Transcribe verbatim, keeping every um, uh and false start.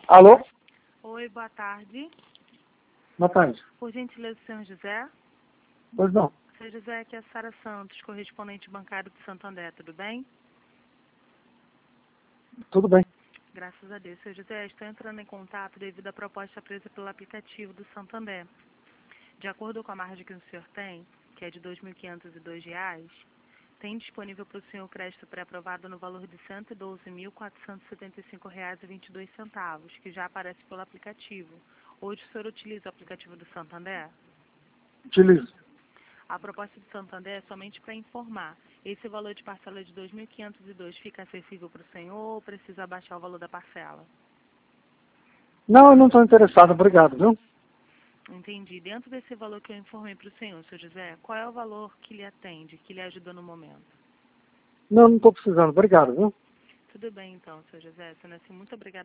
Alô? Oi, boa tarde. Boa tarde. Por gentileza, senhor José? Pois não. Senhor José, aqui é a Sara Santos, correspondente bancário do Santander, tudo bem? Tudo bem. Graças a Deus. Senhor José, estou entrando em contato devido à proposta presa pelo aplicativo do Santander. De acordo com a margem que o senhor tem, que é de dois mil quinhentos e dois reais, tem disponível para o senhor crédito pré-aprovado no valor de cento e doze mil, quatrocentos e setenta e cinco reais e vinte e dois centavos, que já aparece pelo aplicativo. Hoje o senhor utiliza o aplicativo do Santander? Utilizo. A proposta do Santander é somente para informar. Esse valor de parcela de dois mil quinhentos e dois fica acessível para o senhor ou precisa abaixar o valor da parcela? Não, eu não estou interessado. Obrigado, viu? Entendi. Dentro desse valor que eu informei para o senhor, senhor José, qual é o valor que lhe atende, que lhe ajuda no momento? Não, não estou precisando. Obrigado, viu? Tudo bem, então, senhor José. Sendo assim, muito obrigada.